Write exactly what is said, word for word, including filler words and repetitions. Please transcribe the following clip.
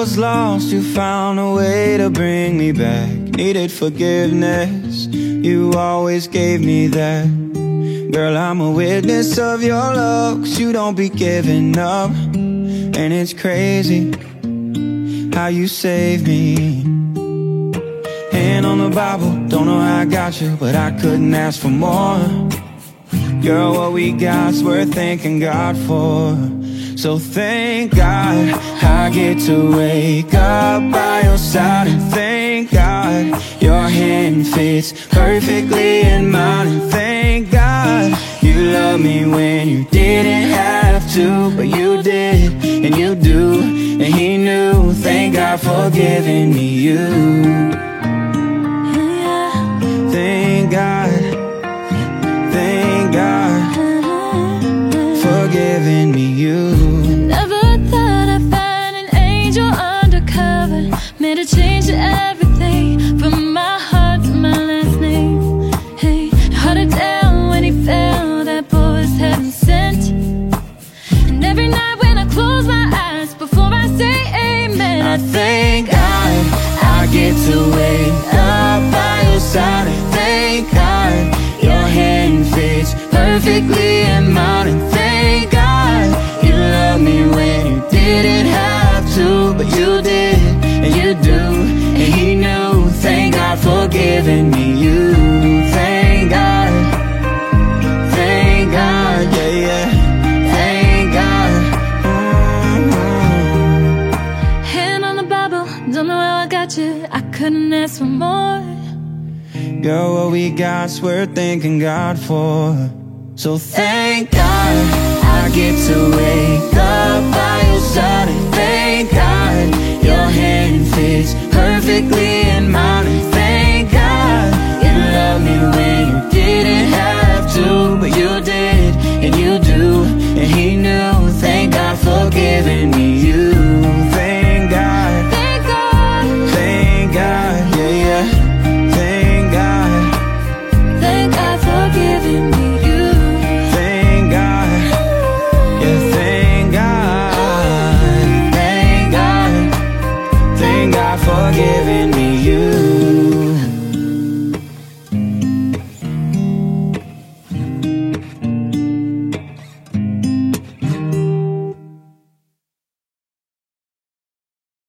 was lost, you found a way to bring me back. Needed forgiveness, you always gave me that. Girl, I'm a witness of your love, 'cause you don't be giving up. And it's crazy how you saved me. Hand on the Bible, don't know how I got you, but I couldn't ask for more. Girl, what we got's worth thanking God for. So thank God I get to wake up by your side. And thank God your hand fits perfectly in mine. And thank God you love me when you didn't have to, but you did, and you do, and he knew. Thank God for giving me you. Thank God, thank God for giving me you. Never thought I'd find an angel undercover, made a change to everything, from my heart to my last name. Hey, held it down when he fell, that boy was heaven sent. And every night when I close my eyes, before I say amen, I thank God I get to wake up by your side. And thank God your hand fits perfectly in mine. And thank God you love me when you didn't have to, but you did, and you do, and he knew. Thank God for giving me you. Thank God, thank God, yeah, yeah. Thank God. Mm-hmm. hand on the Bible, don't know how I got you, I couldn't ask for more. Girl, what we got's worth thanking God for. So thank God I get to wake up by your side. And thank God your hand fits perfectly in mine. And thank God you love me when you didn't have to, but you did, and you do, and he knew. Thank God for giving me you. Thank God, Thank God, thank God, yeah, yeah. Thank God, thank God for giving me you. thank God, yeah, thank God, thank God, thank God for giving me you.